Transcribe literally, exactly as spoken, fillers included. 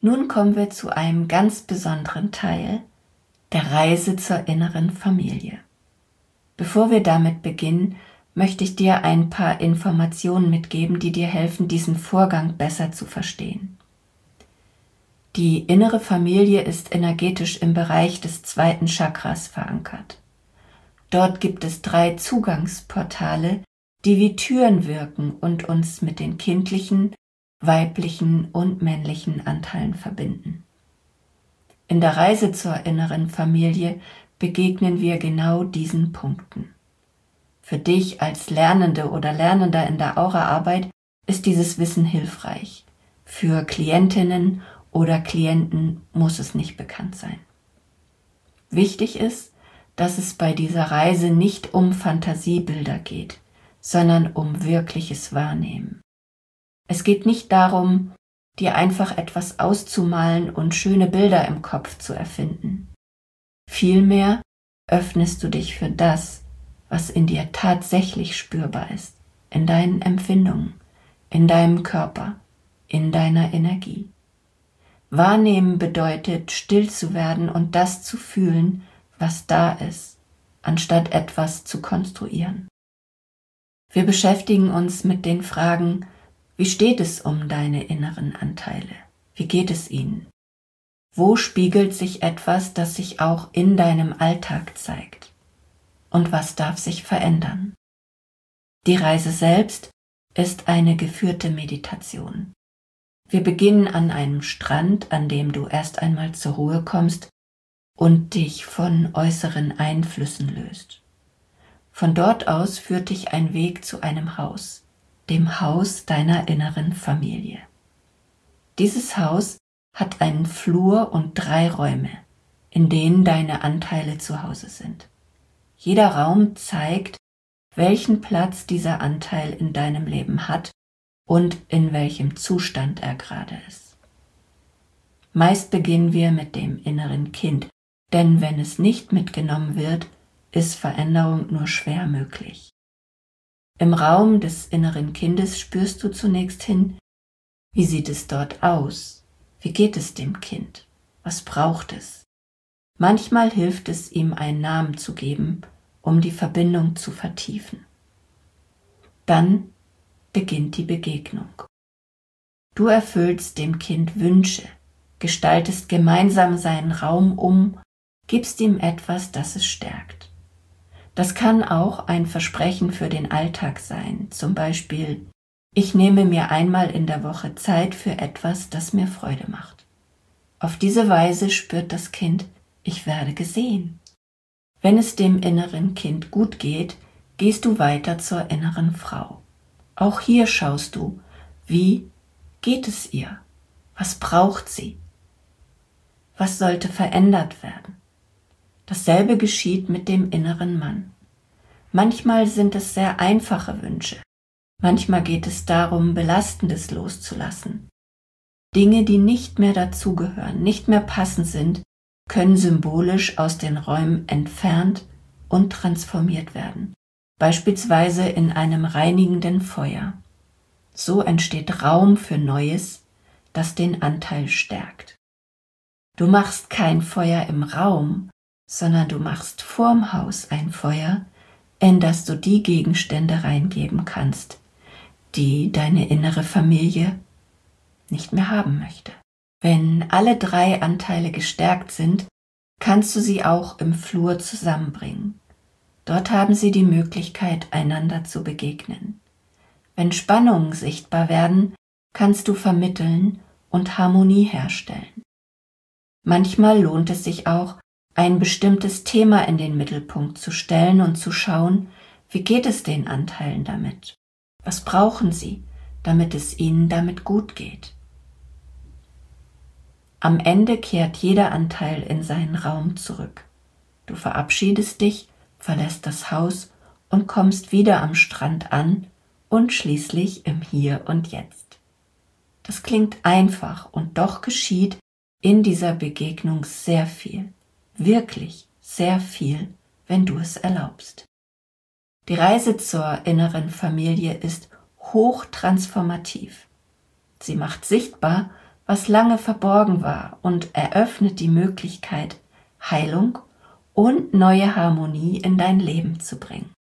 Nun kommen wir zu einem ganz besonderen Teil, der Reise zur inneren Familie. Bevor wir damit beginnen, möchte ich dir ein paar Informationen mitgeben, die dir helfen, diesen Vorgang besser zu verstehen. Die innere Familie ist energetisch im Bereich des zweiten Chakras verankert. Dort gibt es drei Zugangsportale, die wie Türen wirken und uns mit den kindlichen, weiblichen und männlichen Anteilen verbinden. In der Reise zur inneren Familie begegnen wir genau diesen Punkten. Für dich als Lernende oder Lernender in der Aura-Arbeit ist dieses Wissen hilfreich. Für Klientinnen oder Klienten muss es nicht bekannt sein. Wichtig ist, dass es bei dieser Reise nicht um Fantasiebilder geht, sondern um wirkliches Wahrnehmen. Es geht nicht darum, dir einfach etwas auszumalen und schöne Bilder im Kopf zu erfinden. Vielmehr öffnest du dich für das, was in dir tatsächlich spürbar ist, in deinen Empfindungen, in deinem Körper, in deiner Energie. Wahrnehmen bedeutet, still zu werden und das zu fühlen, was da ist, anstatt etwas zu konstruieren. Wir beschäftigen uns mit den Fragen: Wie steht es um deine inneren Anteile? Wie geht es ihnen? Wo spiegelt sich etwas, das sich auch in deinem Alltag zeigt? Und was darf sich verändern? Die Reise selbst ist eine geführte Meditation. Wir beginnen an einem Strand, an dem du erst einmal zur Ruhe kommst und dich von äußeren Einflüssen löst. Von dort aus führt dich ein Weg zu einem Haus, dem Haus deiner inneren Familie. Dieses Haus hat einen Flur und drei Räume, in denen deine Anteile zu Hause sind. Jeder Raum zeigt, welchen Platz dieser Anteil in deinem Leben hat und in welchem Zustand er gerade ist. Meist beginnen wir mit dem inneren Kind, denn wenn es nicht mitgenommen wird, ist Veränderung nur schwer möglich. Im Raum des inneren Kindes spürst du zunächst hin, wie sieht es dort aus? Wie geht es dem Kind? Was braucht es? Manchmal hilft es, ihm einen Namen zu geben, um die Verbindung zu vertiefen. Dann beginnt die Begegnung. Du erfüllst dem Kind Wünsche, gestaltest gemeinsam seinen Raum um, gibst ihm etwas, das es stärkt. Das kann auch ein Versprechen für den Alltag sein, zum Beispiel: Ich nehme mir einmal in der Woche Zeit für etwas, das mir Freude macht. Auf diese Weise spürt das Kind: Ich werde gesehen. Wenn es dem inneren Kind gut geht, gehst du weiter zur inneren Frau. Auch hier schaust du, wie geht es ihr? Was braucht sie? Was sollte verändert werden? Dasselbe geschieht mit dem inneren Mann. Manchmal sind es sehr einfache Wünsche. Manchmal geht es darum, Belastendes loszulassen. Dinge, die nicht mehr dazugehören, nicht mehr passend sind, können symbolisch aus den Räumen entfernt und transformiert werden, beispielsweise in einem reinigenden Feuer. So entsteht Raum für Neues, das den Anteil stärkt. Du machst kein Feuer im Raum, sondern du machst vorm Haus ein Feuer, in das du die Gegenstände reingeben kannst, die deine innere Familie nicht mehr haben möchte. Wenn alle drei Anteile gestärkt sind, kannst du sie auch im Flur zusammenbringen. Dort haben sie die Möglichkeit, einander zu begegnen. Wenn Spannungen sichtbar werden, kannst du vermitteln und Harmonie herstellen. Manchmal lohnt es sich auch, ein bestimmtes Thema in den Mittelpunkt zu stellen und zu schauen, wie geht es den Anteilen damit? Was brauchen sie, damit es ihnen damit gut geht? Am Ende kehrt jeder Anteil in seinen Raum zurück. Du verabschiedest dich, verlässt das Haus und kommst wieder am Strand an und schließlich im Hier und Jetzt. Das klingt einfach und doch geschieht in dieser Begegnung sehr viel, wirklich sehr viel, wenn du es erlaubst. Die Reise zur inneren Familie ist hochtransformativ. Sie macht sichtbar, was lange verborgen war und eröffnet die Möglichkeit, Heilung und neue Harmonie in dein Leben zu bringen.